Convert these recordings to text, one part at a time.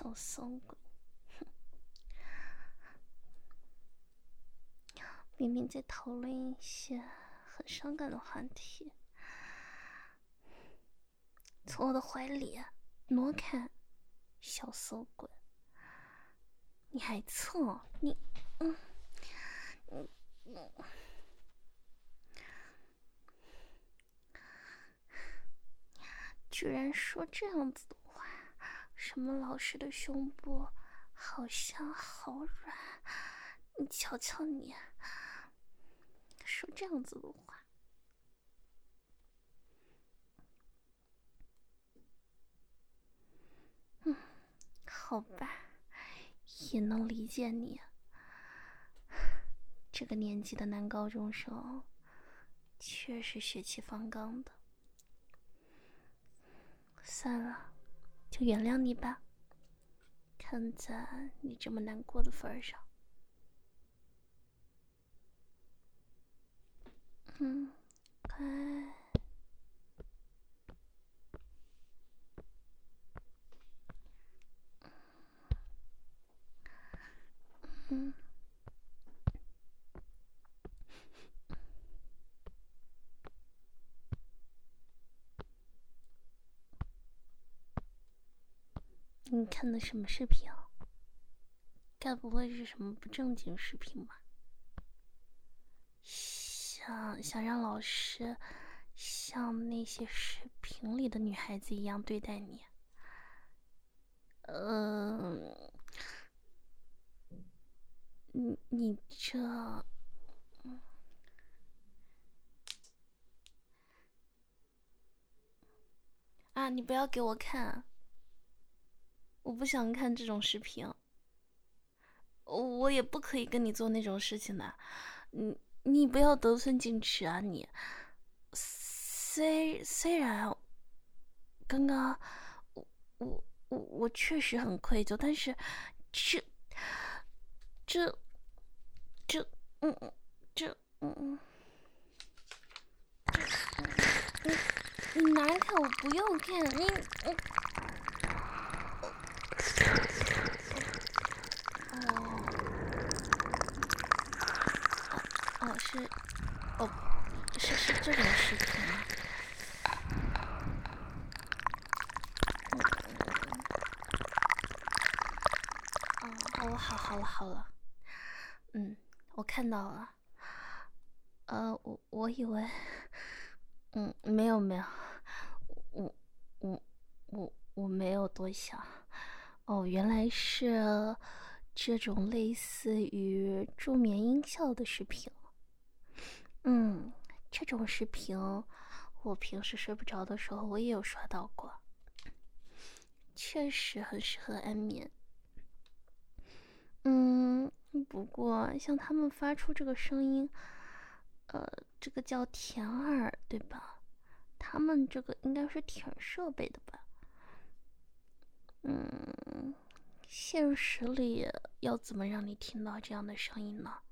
小骚鬼，明明在讨论一些很伤感的话题，从我的怀里挪开，小骚鬼，你还蹭你，居然说这样子的话，什么老师的胸部好香好软，你瞧瞧你，说这样子的话。好吧，也能理解你。这个年纪的男高中生，确实血气方刚的。算了，就原谅你吧。看在你这么难过的份上，乖。你看的什么视频啊？该不会是什么不正经视频吧？想让老师像那些视频里的女孩子一样对待你？你这……啊，你不要给我看，我不想看这种视频。我也不可以跟你做那种事情的，你不要得寸进尺啊！你虽然刚刚我确实很愧疚，但是这这这这你拿开，我不要看你哦是哦是这种视频吗？哦好了，我看到了。我以为，没有，我我没有多想。哦，原来是这种类似于助眠音效的视频。这种视频我平时睡不着的时候我也有刷到过，确实很适合安眠。不过像他们发出这个声音，这个叫甜耳，对吧？他们这个应该是舔设备的吧？现实里要怎么让你听到这样的声音呢？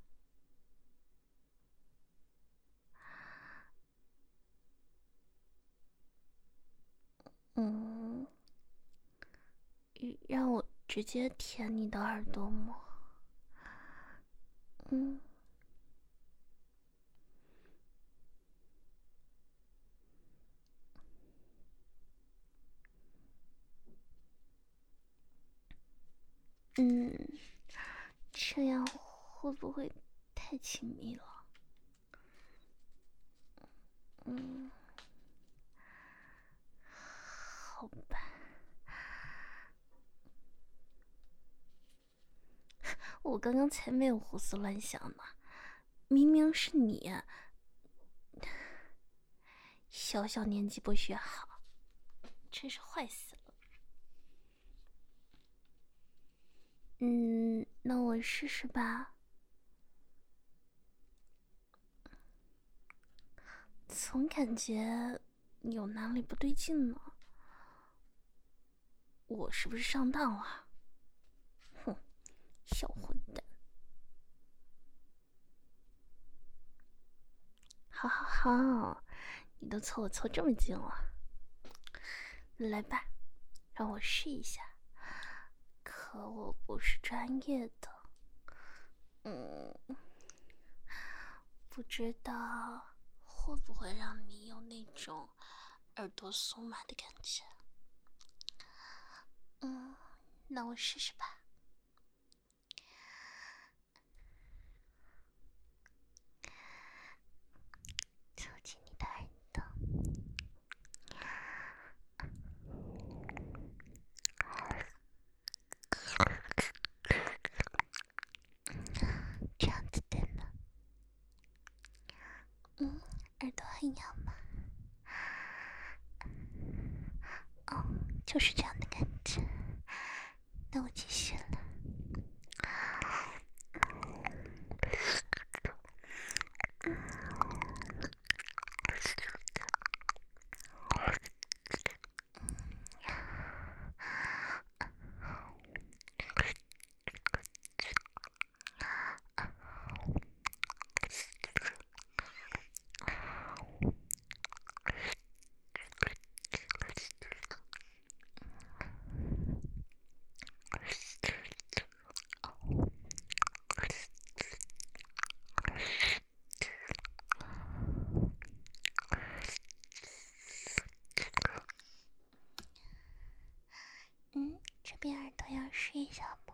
让我直接舔你的耳朵吗？嗯嗯，这样会不会太亲密了？好吧，我刚刚才没有胡思乱想呢，明明是你，小小年纪不学好，真是坏死了。那我试试吧。总感觉有哪里不对劲呢，我是不是上当了？哼，小混蛋！好，你都凑我凑这么近了，来吧，让我试一下， 可我不是专业的，不知道会不会让你有那种耳朵酥麻的感觉。那我试试吧。凑近你的耳朵，这样子对吗？耳朵很痒吗？哦，就是这样的感觉。那我继续了。这边耳朵要试一下不？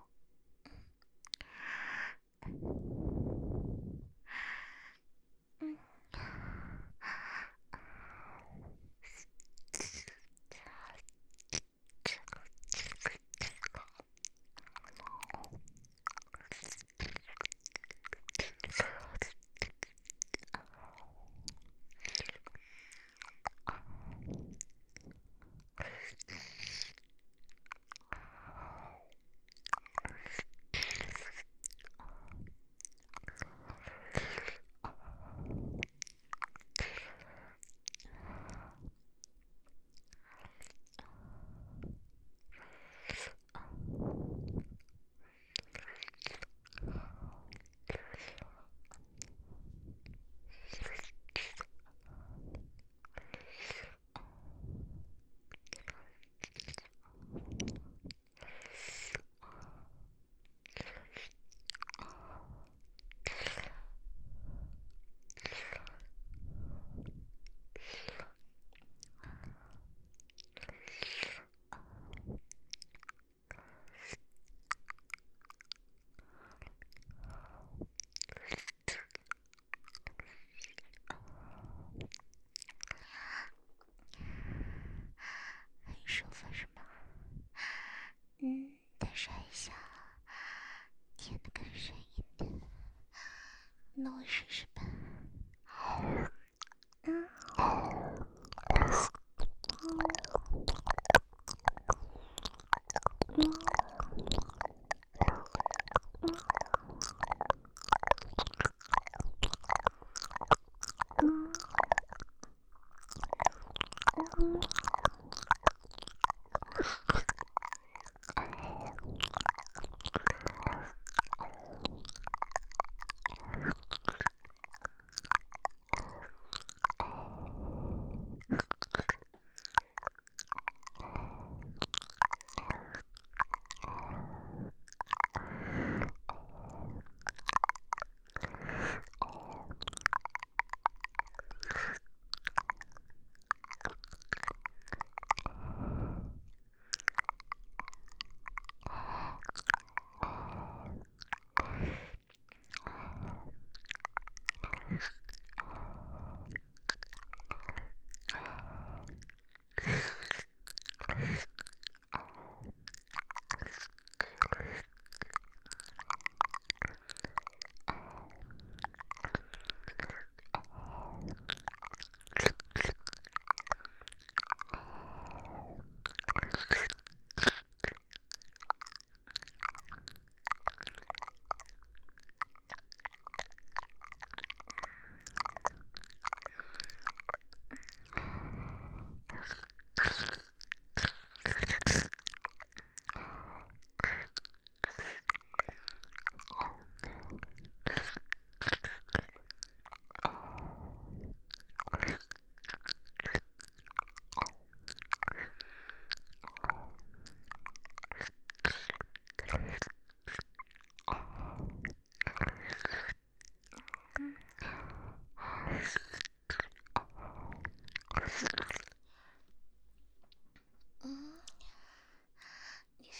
很舒服是吗？但是还想舔得更深一点。那我试试吧。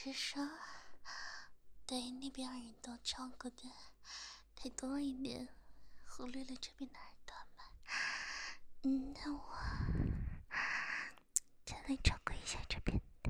是说对那边耳朵照顾的太多一点，忽略了这边的耳朵吗？那我再来照顾一下这边的。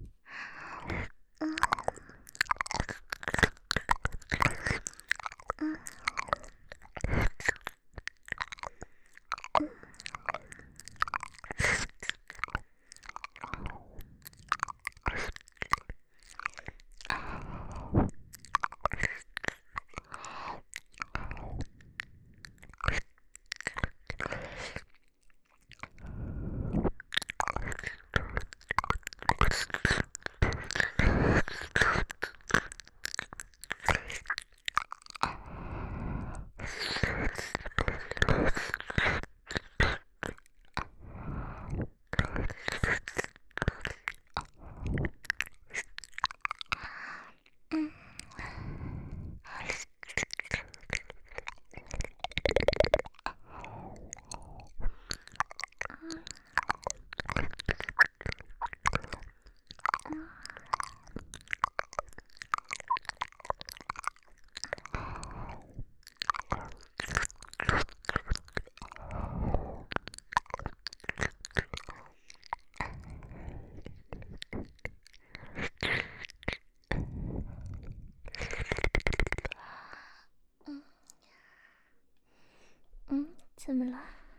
怎么了？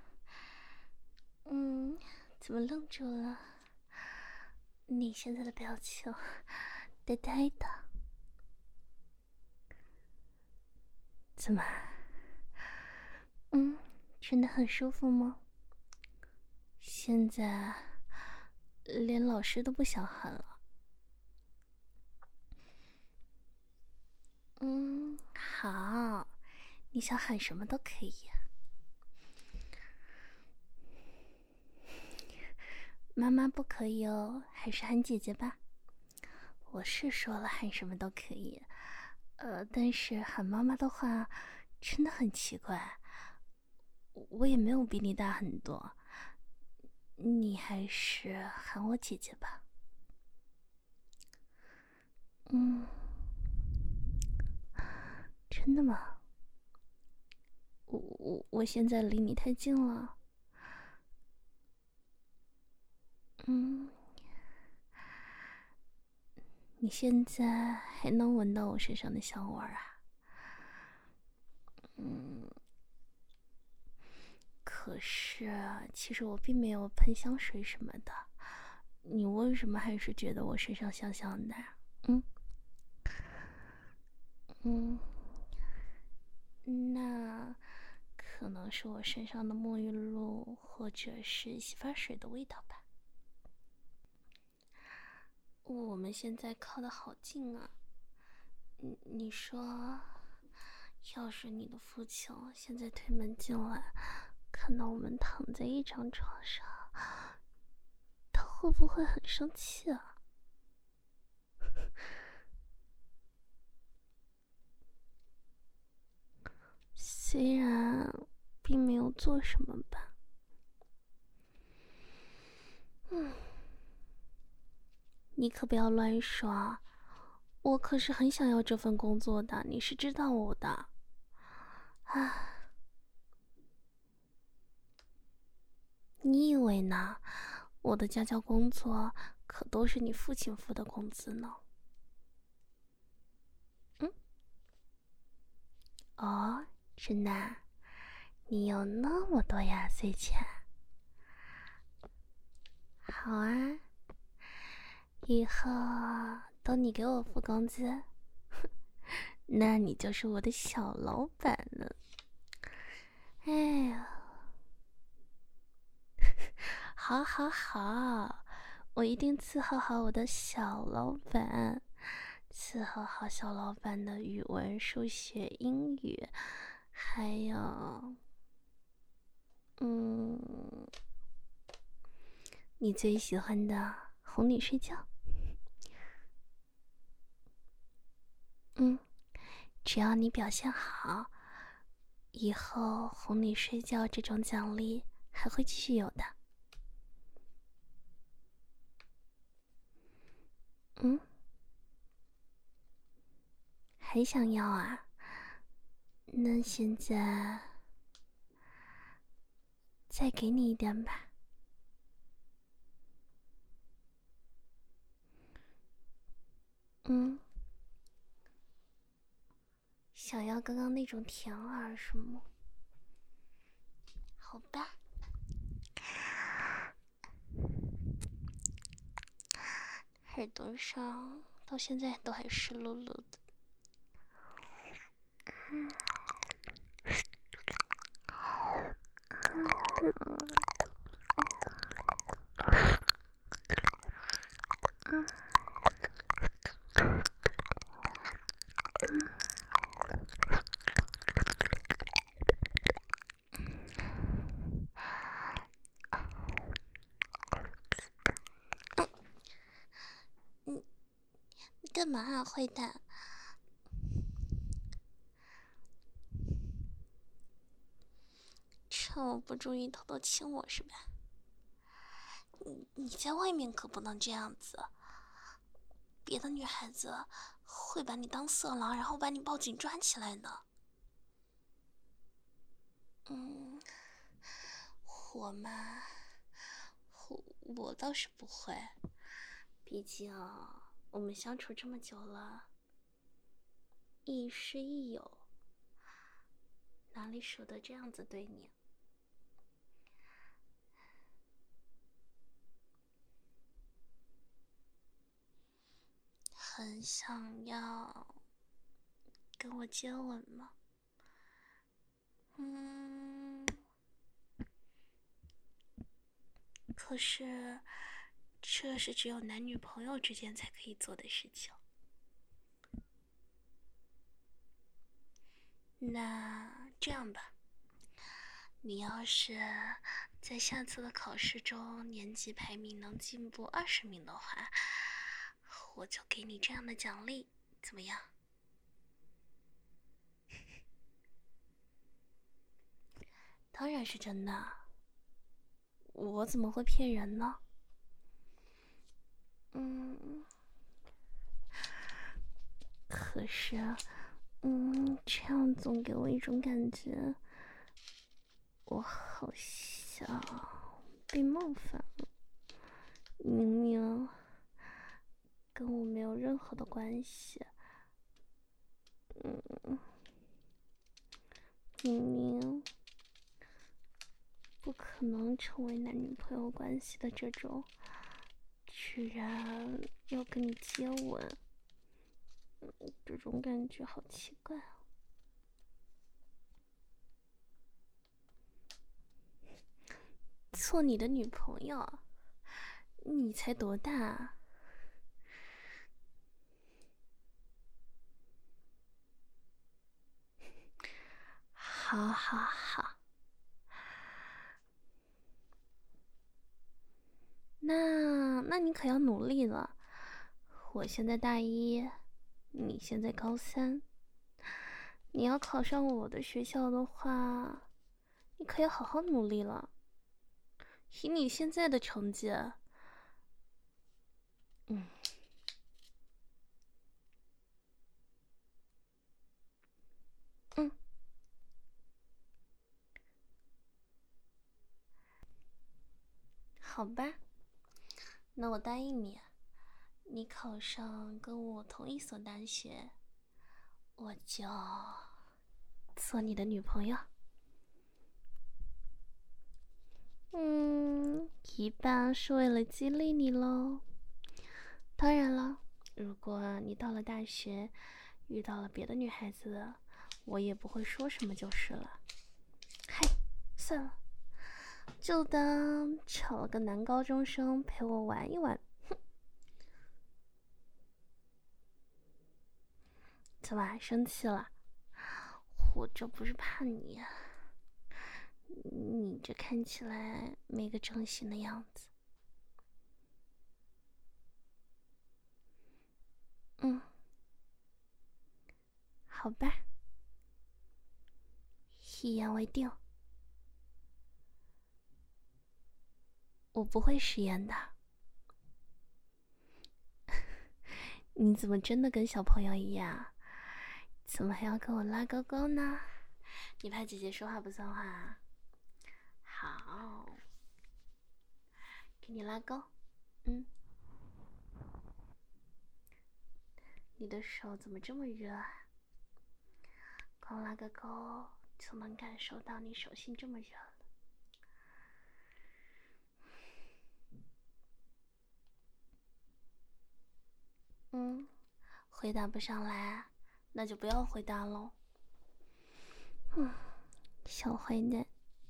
怎么愣住了？你现在的表情呆呆的，怎么？真的很舒服吗？现在连老师都不想喊了。好，你想喊什么都可以。妈妈不可以哦，还是喊姐姐吧。我是说了喊什么都可以，但是喊妈妈的话真的很奇怪。我也没有比你大很多，你还是喊我姐姐吧。真的吗？我现在离你太近了。你现在还能闻到我身上的香味啊？可是其实我并没有喷香水什么的，你为什么还是觉得我身上香香的？那可能是我身上的沐浴露或者是洗发水的味道吧。我们现在靠得好近啊，你说，要是你的父亲现在推门进来，看到我们躺在一张床上，他会不会很生气啊？虽然并没有做什么吧。你可不要乱说，我可是很想要这份工作的，你是知道我的。你以为呢？我的家教工作可都是你父亲付的工资呢。哦，真的啊？你有那么多压岁钱？好啊，以后都你给我付工资，那你就是我的小老板了。哎呀，好好好，我一定伺候好我的小老板，伺候好小老板的语文、数学、英语，还有，你最喜欢的哄你睡觉。只要你表现好，以后哄你睡觉这种奖励还会继续有的。 还想要啊？那现在再给你一点吧。想要刚刚那种甜耳是吗？好吧。耳朵上到现在都还湿漉漉的。你干嘛啊，坏蛋？趁我不注意偷偷亲我是吧？你在外面可不能这样子，别的女孩子会把你当色狼，然后把你报警抓起来呢。我嘛，我倒是不会，毕竟我们相处这么久了，亦师亦友，哪里舍得这样子对你？很想要跟我接吻吗？可是这是只有男女朋友之间才可以做的事情。那这样吧，你要是在下次的考试中年级排名能进步20名的话，我就给你这样的奖励，怎么样？当然是真的，我怎么会骗人呢？可是，这样总给我一种感觉，我好像被冒犯了。明明跟我没有任何的关系，明明不可能成为男女朋友关系的这种，居然要跟你接吻，这种感觉好奇怪啊！做你的女朋友，你才多大啊？好好好，那你可要努力了。我现在大一，你现在高3，你要考上我的学校的话，你可要好好努力了。以你现在的成绩，嗯，好吧，那我答应你，你考上跟我同一所大学，我就做你的女朋友。一半是为了激励你咯。当然了，如果你到了大学遇到了别的女孩子，我也不会说什么就是了。嗨，算了，就当找了个男高中生陪我玩一玩。哼，怎么生气了？我这不是怕你，你这看起来没个正形的样子。好吧，一言为定。我不会食言的。你怎么真的跟小朋友一样？ 怎么还要跟我拉勾勾呢？你怕姐姐说话不算话啊？好，给你拉勾。你的手怎么这么热啊？光拉个勾就能感受到你手心这么热了。回答不上来，那就不要回答喽。小坏蛋。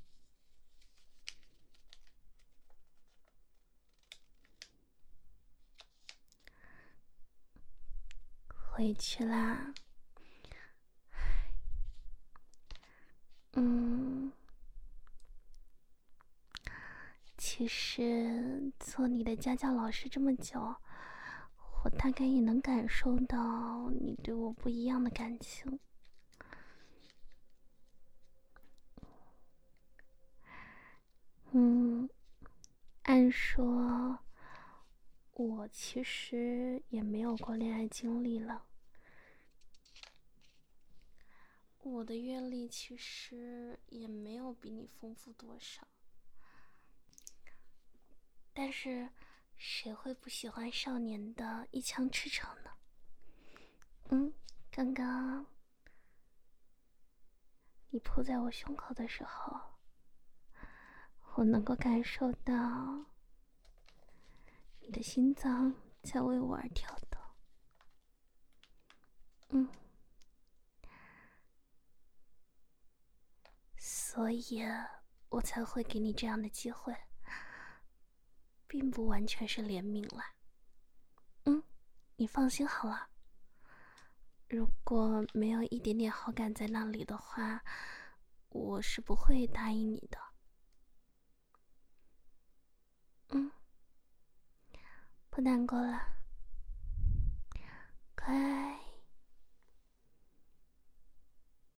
回去啦。其实做你的家教老师这么久，我大概也能感受到你对我不一样的感情。按说，我其实也没有过恋爱经历了。我的阅历其实也没有比你丰富多少，但是谁会不喜欢少年的一腔赤诚呢？刚刚你扑在我胸口的时候，我能够感受到你的心脏在为我而跳动。所以我才会给你这样的机会，并不完全是怜悯了。你放心好了，如果没有一点点好感在那里的话，我是不会答应你的。不难过了，